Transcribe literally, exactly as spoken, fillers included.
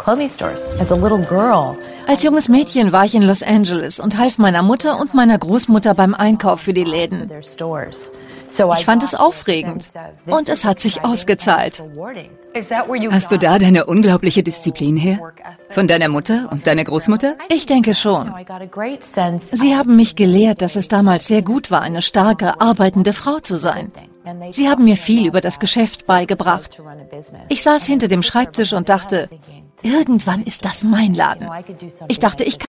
Als junges Mädchen war ich in Los Angeles und half meiner Mutter und meiner Großmutter beim Einkauf für die Läden. Ich fand es aufregend und es hat sich ausgezahlt. Hast du da deine unglaubliche Disziplin her? Von deiner Mutter und deiner Großmutter? Ich denke schon. Sie haben mich gelehrt, dass es damals sehr gut war, eine starke, arbeitende Frau zu sein. Sie haben mir viel über das Geschäft beigebracht. Ich saß hinter dem Schreibtisch und dachte, irgendwann ist das mein Laden. Ich dachte, ich kann